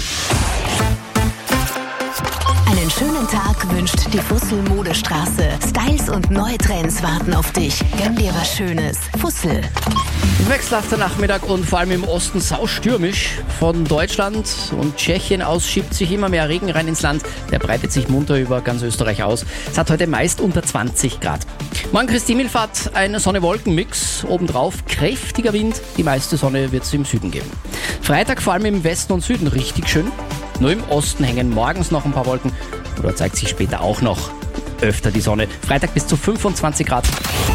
Einen schönen Tag wünscht die Fussel Modestraße. Styles und neue Trends warten auf dich. Gönn dir was Schönes. Fussel.
Wechselhafter Nachmittag und vor allem im Osten saustürmisch. Von Deutschland und Tschechien aus schiebt sich immer mehr Regen rein ins Land. Der breitet sich munter über ganz Österreich aus. Es hat heute meist unter zwanzig Grad. Morgen Christi Himmelfahrt, ein Sonne-Wolken-Mix. Obendrauf kräftiger Wind. Die meiste Sonne wird es im Süden geben. Freitag vor allem im Westen und Süden richtig schön. Nur im Osten hängen morgens noch ein paar Wolken. Oder zeigt sich später auch noch öfter die Sonne. Freitag bis zu fünfundzwanzig Grad.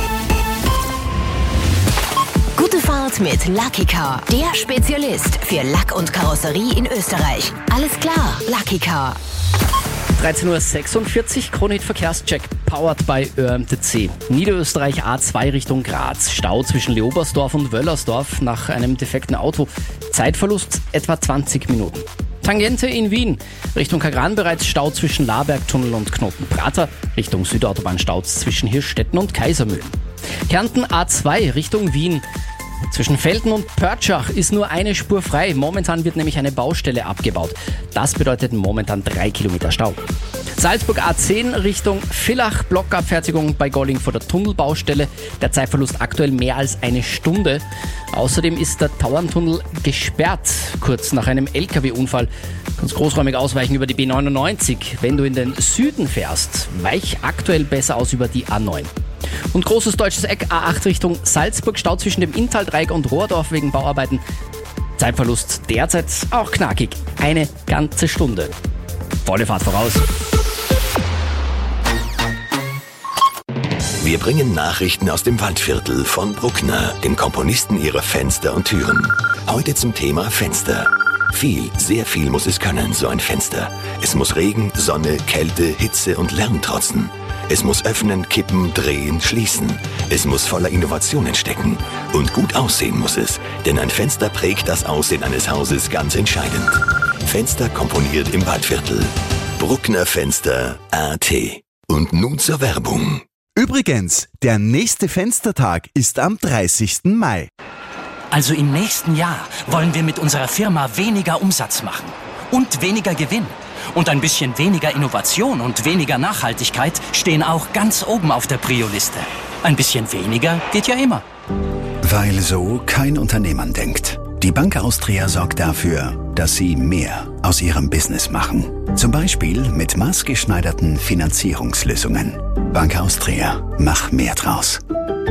Gute Fahrt mit Lucky Car. Der Spezialist für Lack und Karosserie in Österreich. Alles klar, Lucky Car.
dreizehn Uhr sechsundvierzig, Kronhit Verkehrscheck, powered by Ö M T C. Niederösterreich A zwei Richtung Graz. Stau zwischen Leobersdorf und Wöllersdorf nach einem defekten Auto. Zeitverlust etwa zwanzig Minuten. Tangente in Wien. Richtung Kagran bereits Stau zwischen Labergtunnel und Knotenprater. Richtung Südautobahn Staus zwischen Hirschstetten und Kaisermühlen. Kärnten A zwei Richtung Wien. Zwischen Velten und Pörtschach ist nur eine Spur frei. Momentan wird nämlich eine Baustelle abgebaut. Das bedeutet momentan drei Kilometer Stau. Salzburg A zehn Richtung Villach, Blockabfertigung bei Golling vor der Tunnelbaustelle. Der Zeitverlust aktuell mehr als eine Stunde. Außerdem ist der Tauerntunnel gesperrt, kurz nach einem L K W-Unfall. Kannst großräumig ausweichen über die B neunundneunzig. Wenn du in den Süden fährst, weich aktuell besser aus über die A neun. Und großes deutsches Eck A acht Richtung Salzburg, Stau zwischen dem Inntal-Dreieck und Rohrdorf wegen Bauarbeiten. Zeitverlust derzeit auch knackig, eine ganze Stunde. Volle Fahrt voraus.
Wir bringen Nachrichten aus dem Waldviertel von Bruckner, dem Komponisten ihrer Fenster und Türen. Heute zum Thema Fenster. Viel, sehr viel muss es können, so ein Fenster. Es muss Regen, Sonne, Kälte, Hitze und Lärm trotzen. Es muss öffnen, kippen, drehen, schließen. Es muss voller Innovationen stecken. Und gut aussehen muss es, denn ein Fenster prägt das Aussehen eines Hauses ganz entscheidend. Fenster komponiert im Waldviertel. Bruckner Fenster A T. Und nun zur Werbung.
Übrigens, der nächste Fenstertag ist am dreißigsten Mai.
Also im nächsten Jahr wollen wir mit unserer Firma weniger Umsatz machen und weniger Gewinn. Und ein bisschen weniger Innovation und weniger Nachhaltigkeit stehen auch ganz oben auf der Prio-Liste. Ein bisschen weniger geht ja immer.
Weil so kein Unternehmer denkt. Die Bank Austria sorgt dafür, dass Sie mehr aus Ihrem Business machen. Zum Beispiel mit maßgeschneiderten Finanzierungslösungen. Bank Austria, mach mehr draus.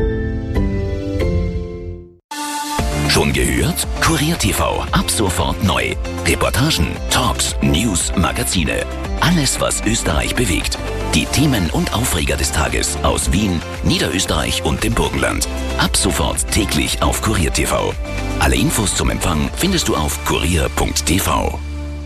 Schon gehört? Kurier T V, ab sofort neu. Reportagen, Talks, News, Magazine. Alles, was Österreich bewegt. Die Themen und Aufreger des Tages aus Wien, Niederösterreich und dem Burgenland. Ab sofort täglich auf Kurier T V. Alle Infos zum Empfang findest du auf kurier punkt t v.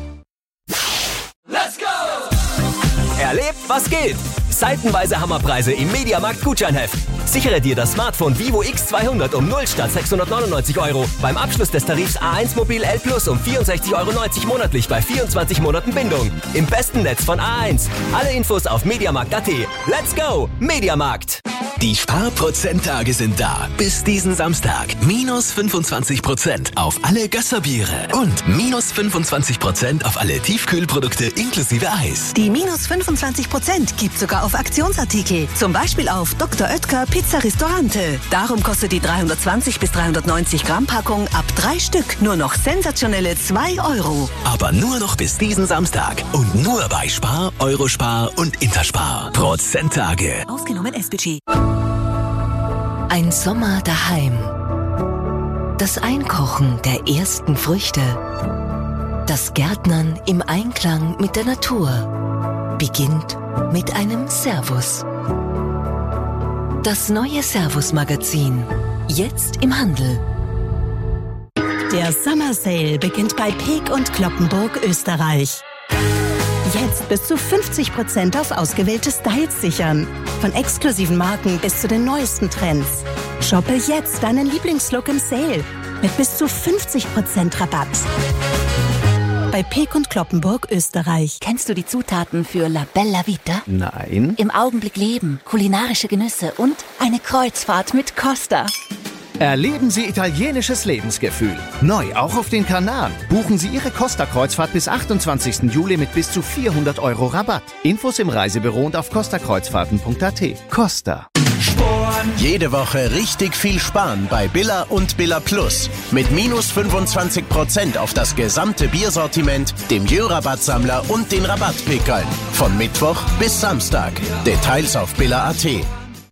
Let's go! Erlebt, was geht! Seitenweise Hammerpreise im Mediamarkt Gutscheinheft. Sichere dir das Smartphone Vivo X zweihundert um null statt sechshundertneunundneunzig Euro. Beim Abschluss des Tarifs A eins Mobil L Plus um vierundsechzig Euro neunzig monatlich bei vierundzwanzig Monaten Bindung. Im besten Netz von A eins. Alle Infos auf mediamarkt punkt at. Let's go! Mediamarkt!
Die Sparprozenttage sind da. Bis diesen Samstag. Minus fünfundzwanzig Prozent auf alle Gösserbiere. Und minus fünfundzwanzig Prozent auf alle Tiefkühlprodukte inklusive Eis.
Die minus fünfundzwanzig Prozent gibt sogar auf Aktionsartikel. Zum Beispiel auf Doktor Oetker Pizza Ristorante. Darum kostet die dreihundertzwanzig bis dreihundertneunzig Gramm Packung ab drei Stück nur noch sensationelle zwei Euro.
Aber nur noch bis diesen Samstag. Und nur bei Spar, Eurospar und Interspar. Prozenttage.
Ausgenommen S B G.
Ein Sommer daheim. Das Einkochen der ersten Früchte. Das Gärtnern im Einklang mit der Natur beginnt mit einem Servus. Das neue Servus-Magazin. Jetzt im Handel.
Der Summer Sale beginnt bei Peek und Cloppenburg, Österreich. Jetzt bis zu fünfzig Prozent auf ausgewählte Styles sichern. Von exklusiven Marken bis zu den neuesten Trends. Shoppe jetzt deinen Lieblingslook im Sale mit bis zu fünfzig Prozent Rabatt. Bei Peek und Cloppenburg, Österreich.
Kennst du die Zutaten für La Bella Vita?
Nein.
Im Augenblick leben, kulinarische Genüsse und eine Kreuzfahrt mit Costa.
Erleben Sie italienisches Lebensgefühl. Neu auch auf den Kanaren. Buchen Sie Ihre Costa-Kreuzfahrt bis achtundzwanzigsten Juli mit bis zu vierhundert Euro Rabatt. Infos im Reisebüro und auf costa kreuzfahrten punkt at. Costa.
Jede Woche richtig viel sparen bei Billa und Billa Plus. Mit minus fünfundzwanzig Prozent auf das gesamte Biersortiment, dem Jö-Rabattsammler und den Rabattpickeln. Von Mittwoch bis Samstag. Details auf billa punkt at.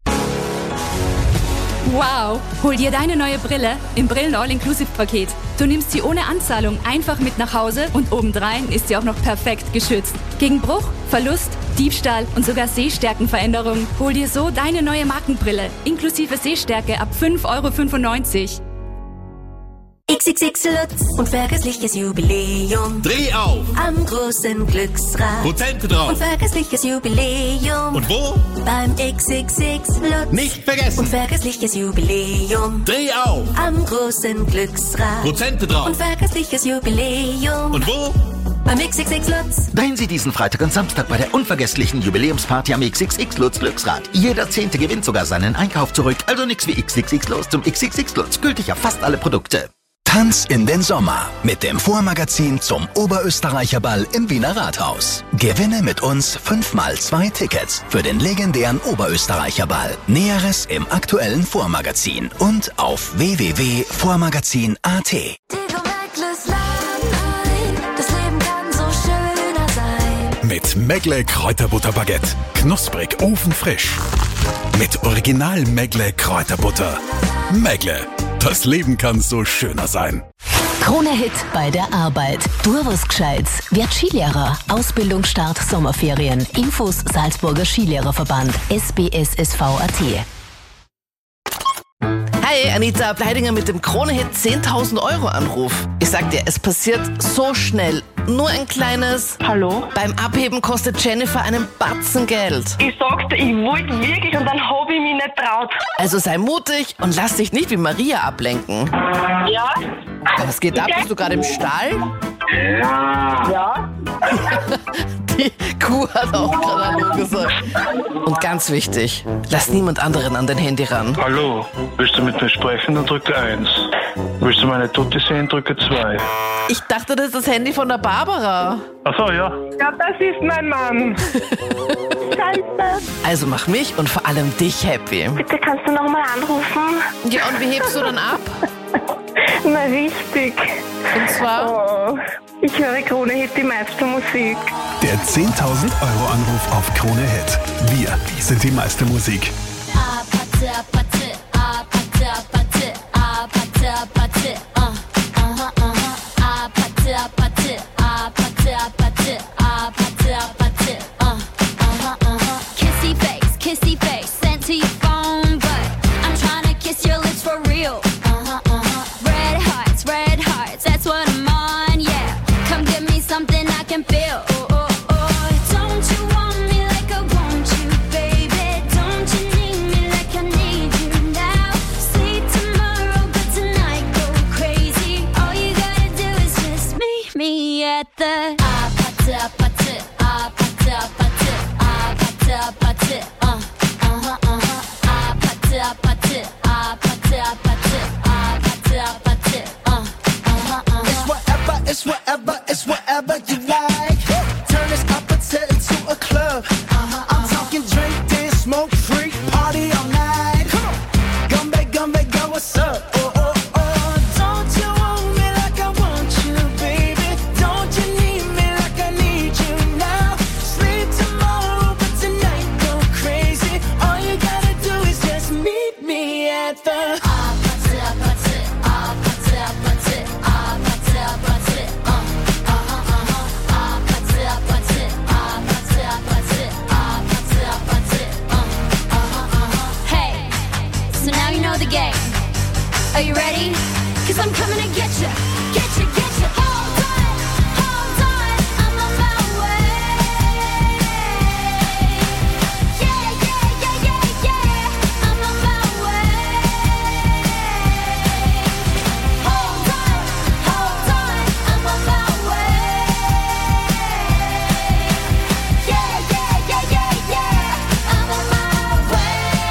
Wow! Hol dir deine neue Brille im Brillen All-Inclusive-Paket. Du nimmst sie ohne Anzahlung einfach mit nach Hause und obendrein ist sie auch noch perfekt geschützt. Gegen Bruch, Verlust, Diebstahl und sogar Sehstärkenveränderungen. Hol dir so deine neue Markenbrille inklusive Sehstärke ab fünf Euro fünfundneunzig.
X X X Lutz, unvergessliches Jubiläum.
Dreh auf!
Am großen Glücksrad.
Prozente drauf!
Unvergessliches Jubiläum.
Und wo?
Beim X X X Lutz.
Nicht vergessen!
Unvergessliches Jubiläum.
Dreh auf!
Am großen Glücksrad.
Prozente drauf!
Unvergessliches Jubiläum.
Und wo?
Beim X X X Lutz.
Drehen Sie diesen Freitag und Samstag bei der unvergesslichen Jubiläumsparty am X X X Lutz Glücksrad. Jeder Zehnte gewinnt sogar seinen Einkauf zurück. Also nix wie X X X los zum X X X Lutz. Gültig auf fast alle Produkte.
Tanz in den Sommer mit dem Vormagazin zum Oberösterreicher Ball im Wiener Rathaus. Gewinne mit uns fünf mal zwei Tickets für den legendären Oberösterreicher Ball. Näheres im aktuellen Vormagazin und auf w w w punkt vormagazin punkt at.
Mit Megle Kräuterbutterbaguette. Knusprig, ofenfrisch. Mit Original Megle Kräuterbutter. Megle. Das Leben kann so schöner sein.
Krone-Hit bei der Arbeit. Du was Gescheites. Werd Skilehrer. Ausbildungsstart Sommerferien. Infos Salzburger Skilehrerverband. S B S S V Punkt A T.
Hi, Anita Bleidinger mit dem Krone-Hit zehntausend Euro Anruf. Ich sag dir, es passiert so schnell. Nur ein kleines Hallo. Beim Abheben kostet Jennifer einen Batzen Geld.
Ich sagte, ich wollte wirklich und dann habe ich mich nicht traut.
Also sei mutig und lass dich nicht wie Maria ablenken.
Ja?
Was geht ab? Bist du gerade im Stall?
Ja.
Die Kuh hat auch gerade Hallo gesagt. Und ganz wichtig, lass niemand anderen an dein Handy ran.
Hallo, willst du mit mir sprechen, dann drücke eins. Willst du meine Tutti sehen, drücke zwei.
Ich dachte, das ist das Handy von der Barbara.
Ach so, ja.
Ja, das ist mein Mann. Scheiße.
Also mach mich und vor allem dich happy.
Bitte kannst du nochmal anrufen?
Ja, und wie hebst du dann ab?
Na, richtig.
Und zwar?
Oh, ich höre Krone-Hit, die meiste Musik.
Der zehntausend Euro Anruf auf Krone-Hit. Wir sind die meiste Musik.
Kissy face, kissy face, sent to your phone, but I'm trying to kiss your lips for real. Uh-huh, uh-huh. Red hearts, red hearts, that's what I'm on, yeah. Come give me something I can feel. Oh, oh, oh. Don't you want me like I want you, baby? Don't you need me like I need you now? Sleep tomorrow, but tonight go crazy. All you gotta do is just meet me at the
It's whatever, it's whatever you like. Turn this opposite into a club. I'm talking drink, dance, smoke, freak, party all night. Come on, Gumbe, Gumbe, go, what's up? Oh, oh, oh. Don't you want me like I want you, baby? Don't you need me like I need you now? Sleep tomorrow, but tonight go crazy. All you gotta do is just meet me at the
Are you ready? Cause I'm coming to get you, get you, get you. Hold on, hold on, I'm on my way. Yeah, yeah, yeah, yeah, yeah, I'm on my way. Hold on, hold on, I'm on my way. Yeah, yeah, yeah, yeah, yeah, I'm on my way.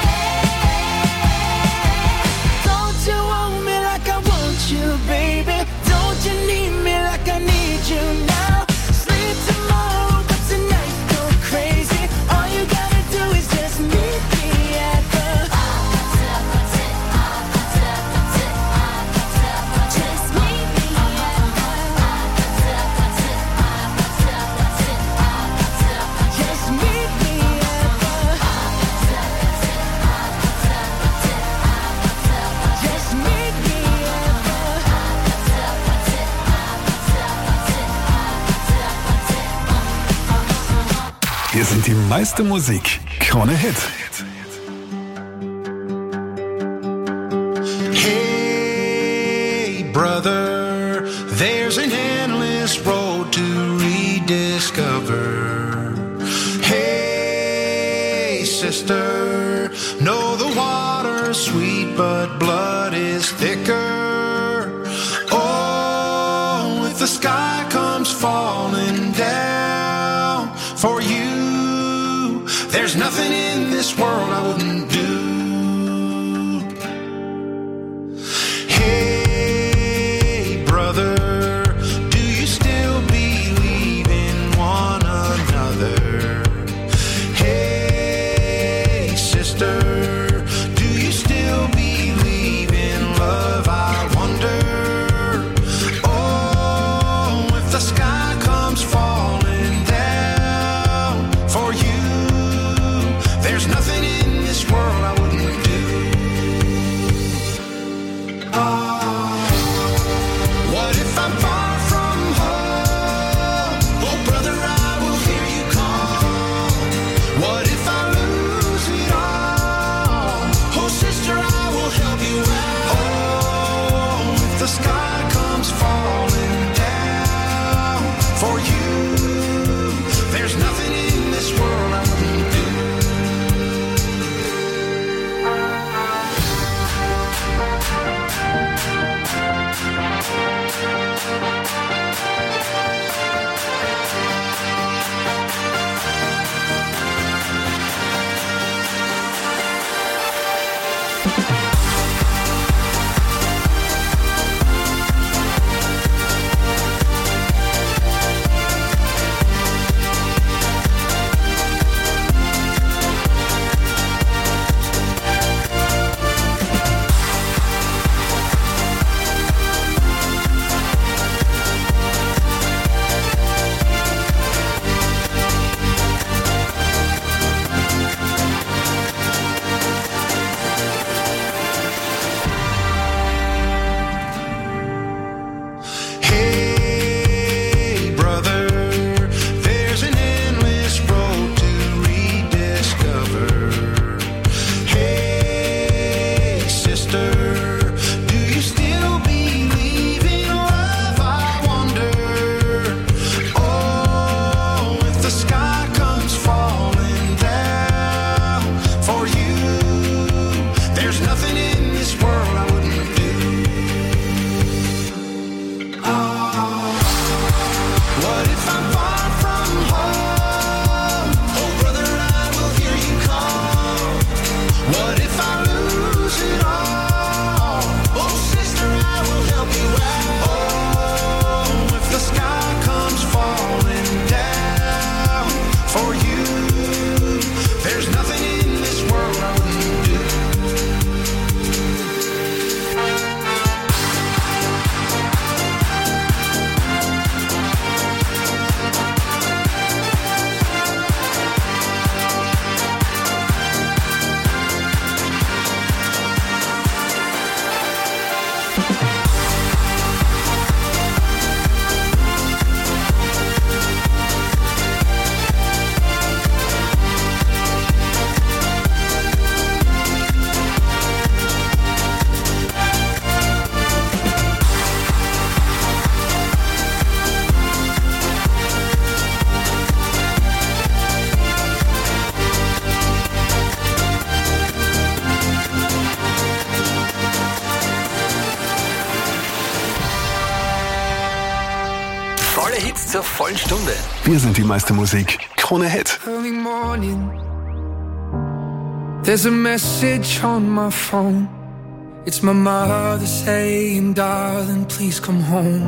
Don't you want me like I want you, baby? Don't you need me like I need you now? Sleep tomorrow, but tonight go crazy. All you gotta do is just meet me at the
Just meet me at
Just meet me at the Just meet me at
Hier sind die meiste Musik. Krone-Hit.
Hey, brother, there's an endless road to rediscover. Hey, sister, know the water's sweet, but blood is thicker. Oh, if the sky comes falling down for you, there's nothing in this world I wouldn't do. Hey, brother, do you still believe in one another? Hey, sister, do you still believe in love? I wonder. Oh, if the sky comes falling down for you, there's nothing in this world
Volle Hits zur vollen Stunde.
Wir sind die meiste Musik. Krone Hit.
Early morning, there's a message on my phone. It's my mother saying, darling, please come home.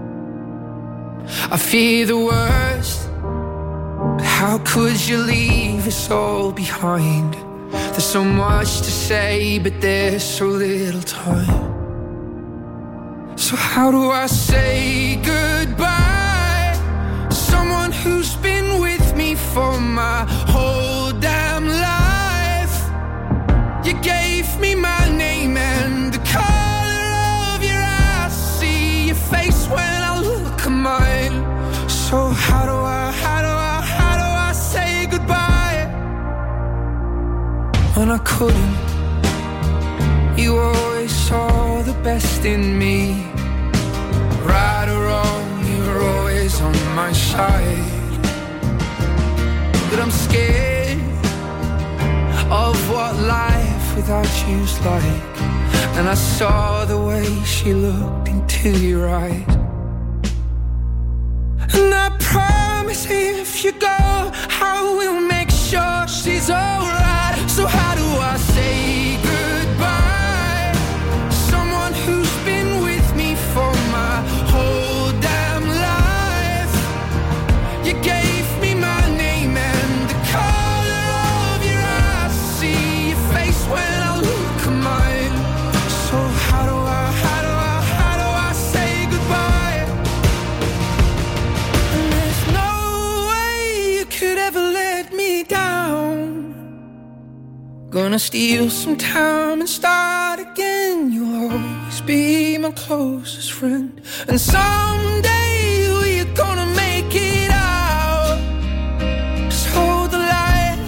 I fear the worst, but how could you leave us all behind? There's so much to say, but there's so little time. So how do I say goodbye? Someone who's been with me for my whole damn life. You gave me my name and the color of your eyes. See your face when I look at mine. So how do I, how do I, how do I say goodbye? When I couldn't, you always saw the best in me. Right or wrong, you were always on my side. But I'm scared of what life without you's like. And I saw the way she looked into your eyes. And I promise if you go, I will make sure she's alright. So how do I say goodbye? Someone who's been with me for my whole damn life. You gave me my name and the color of your eyes. See your face when I look at mine. So how do I, how do I, how do I say goodbye? And there's no way you could ever let me down. Gonna steal some time and start again. You'll always be my closest friend. And someday we're gonna make it out. Just hold the light.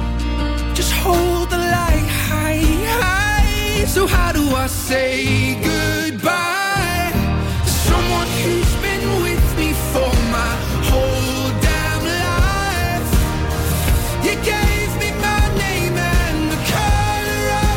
Just hold the light high, high. So how do I say goodbye?